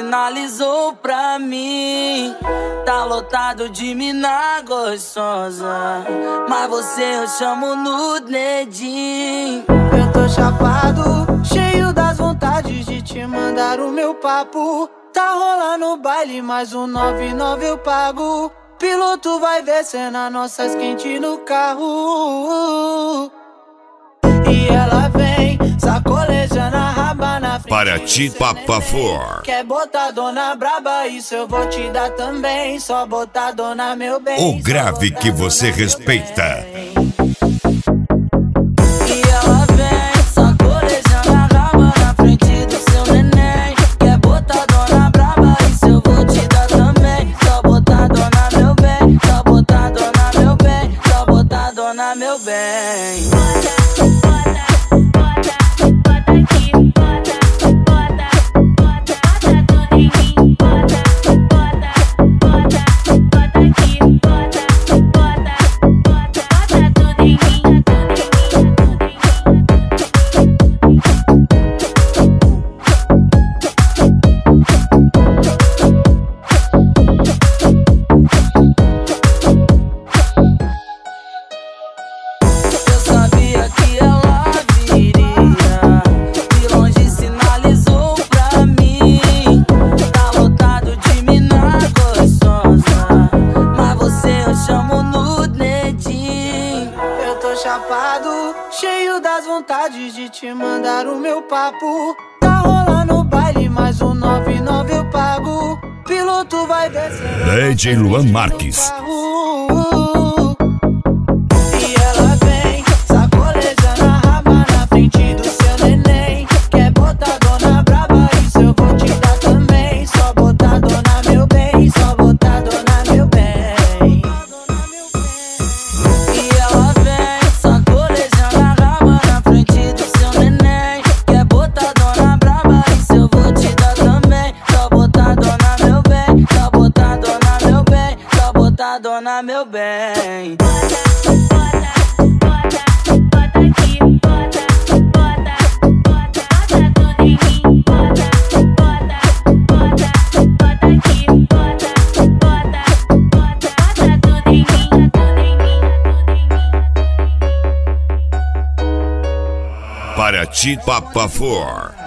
sinalizou pra mim. Tá lotado de mina gostosa, mas você eu chamo no dedinho. Eu tô chapado, cheio das vontades de te mandar o meu papo. Tá rolando o baile, mais um 99 eu pago. Piloto vai ver cena nossas quentes no carro. E ela vem, sacolejando a raba na frente. Paraty Papa For. Quer botar dona braba, isso eu vou te dar também. Só botar dona meu bem. O grave que você respeita. E ela vem, sacolejando a raba na frente do seu neném. Quer botar dona braba, isso eu vou te dar também. Só botar dona meu bem, só botar dona meu bem, só botar dona meu bem. Chapado, cheio das vontades de te mandar o meu papo. Tá rolando o baile, mais um 99 eu pago. Piloto vai ver DJ Luan Marques. E ela vem, sacolejando a raba na frente do seu neném. Quer botar dona braba, isso eu vou te dar também. Só botar dona meu bem, só botar dona meu bem. E ela vem, sacolejando a raba na frente do seu neném. Quer botar dona braba, isso eu vou te dar também. Só botar dona meu bem, só botar dona meu bem, só botar dona meu bem. Paraty Papa For.